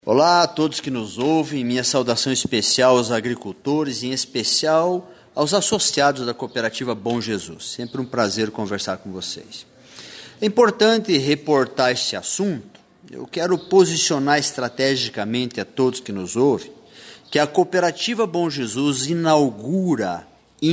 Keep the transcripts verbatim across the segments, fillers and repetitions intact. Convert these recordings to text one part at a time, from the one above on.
Olá a todos que nos ouvem, minha saudação especial aos agricultores, em especial aos associados da cooperativa Bom Jesus. Sempre um prazer conversar com vocês. É importante reportar este assunto. Eu quero posicionar estrategicamente a todos que nos ouvem que a cooperativa Bom Jesus inaugura,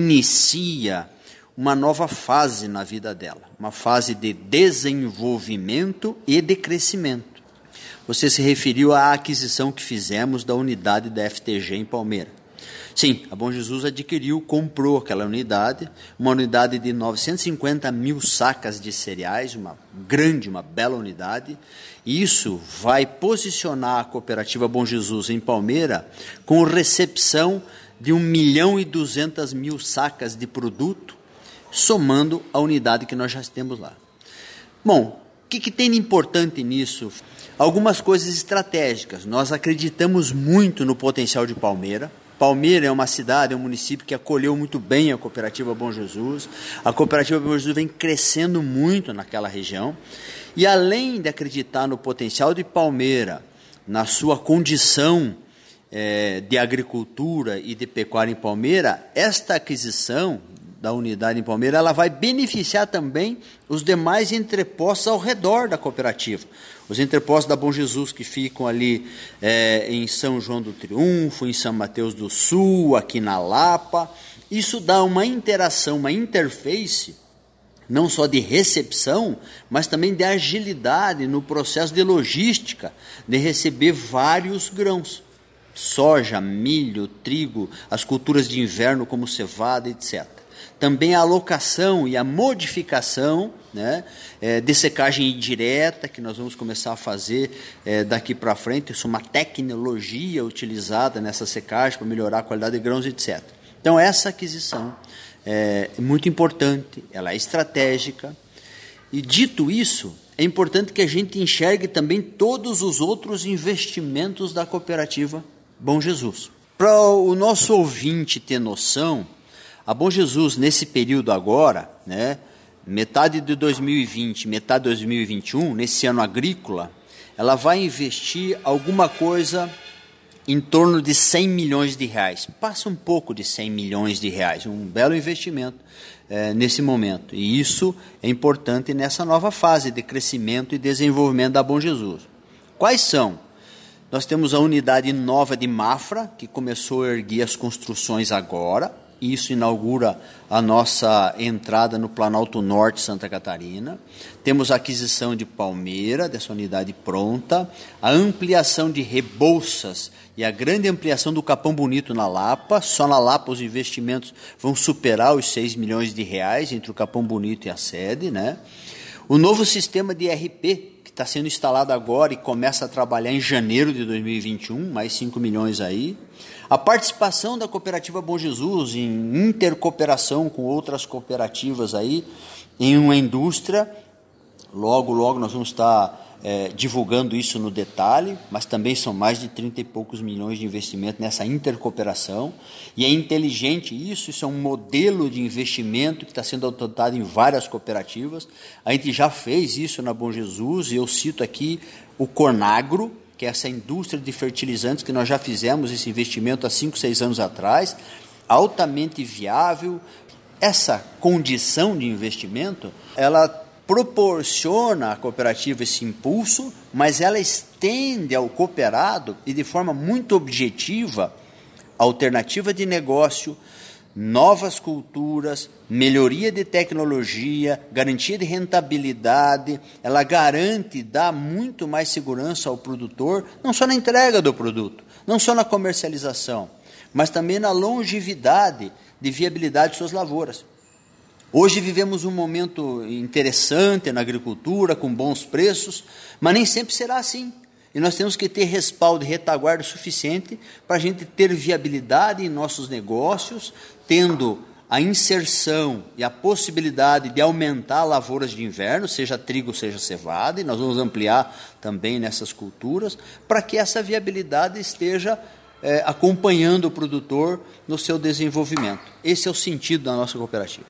inicia uma nova fase na vida dela, uma fase de desenvolvimento e de crescimento. Você se referiu à aquisição que fizemos da unidade da F T G em Palmeira. Sim, a Bom Jesus adquiriu, comprou aquela unidade, uma unidade de novecentos e cinquenta mil sacas de cereais, uma grande, uma bela unidade. E isso vai posicionar a cooperativa Bom Jesus em Palmeira com recepção de um milhão e duzentas mil sacas de produto, somando a unidade que nós já temos lá. Bom, o que, que tem de importante nisso? Algumas coisas estratégicas. Nós acreditamos muito no potencial de Palmeira. Palmeira é uma cidade, é um município que acolheu muito bem a cooperativa Bom Jesus. A cooperativa Bom Jesus vem crescendo muito naquela região. E além de acreditar no potencial de Palmeira, na sua condição é, de agricultura e de pecuária em Palmeira, esta aquisição da unidade em Palmeira, ela vai beneficiar também os demais entrepostos ao redor da cooperativa. Os entrepostos da Bom Jesus que ficam ali é, em São João do Triunfo, em São Mateus do Sul, aqui na Lapa. Isso dá uma interação, uma interface, não só de recepção, mas também de agilidade no processo de logística, de receber vários grãos. Soja, milho, trigo, as culturas de inverno como cevada, etcétera. Também a alocação e a modificação, né, é, de secagem indireta, que nós vamos começar a fazer é, daqui para frente. Isso é uma tecnologia utilizada nessa secagem para melhorar a qualidade de grãos, etcétera. Então, essa aquisição é muito importante, ela é estratégica. E, dito isso, é importante que a gente enxergue também todos os outros investimentos da cooperativa Bom Jesus. Para o nosso ouvinte ter noção, a Bom Jesus, nesse período agora, né, metade de dois mil e vinte, metade de dois mil e vinte e um, nesse ano agrícola, ela vai investir alguma coisa em torno de cem milhões de reais. Passa um pouco de cem milhões de reais, um belo investimento é, nesse momento. E isso é importante nessa nova fase de crescimento e desenvolvimento da Bom Jesus. Quais são? Nós temos a unidade nova de Mafra, que começou a erguer as construções agora. Isso inaugura a nossa entrada no Planalto Norte, Santa Catarina. Temos a aquisição de Palmeira, dessa unidade pronta, a ampliação de Rebouças e a grande ampliação do Capão Bonito na Lapa. Só na Lapa os investimentos vão superar os seis milhões de reais entre o Capão Bonito e a sede, né? O novo sistema de E R P, que está sendo instalado agora e começa a trabalhar em janeiro de dois mil e vinte e um, mais cinco milhões aí. A participação da cooperativa Bom Jesus em intercooperação com outras cooperativas aí, em uma indústria. Logo, logo nós vamos estar é, divulgando isso no detalhe, mas também são mais de trinta e poucos milhões de investimento nessa intercooperação. E é inteligente isso, isso é um modelo de investimento que está sendo adotado em várias cooperativas. A gente já fez isso na Bom Jesus, e eu cito aqui o Cornagro, que é essa indústria de fertilizantes que nós já fizemos esse investimento há cinco, seis anos atrás, altamente viável. Essa condição de investimento, ela proporciona à cooperativa esse impulso, mas ela estende ao cooperado e de forma muito objetiva alternativa de negócio, novas culturas, melhoria de tecnologia, garantia de rentabilidade. Ela garante, dá muito mais segurança ao produtor, não só na entrega do produto, não só na comercialização, mas também na longevidade de viabilidade de suas lavouras. Hoje vivemos um momento interessante na agricultura, com bons preços, mas nem sempre será assim. E nós temos que ter respaldo e retaguarda suficiente para a gente ter viabilidade em nossos negócios, tendo a inserção e a possibilidade de aumentar lavouras de inverno, seja trigo, seja cevada, e nós vamos ampliar também nessas culturas, para que essa viabilidade esteja é, acompanhando o produtor no seu desenvolvimento. Esse é o sentido da nossa cooperativa.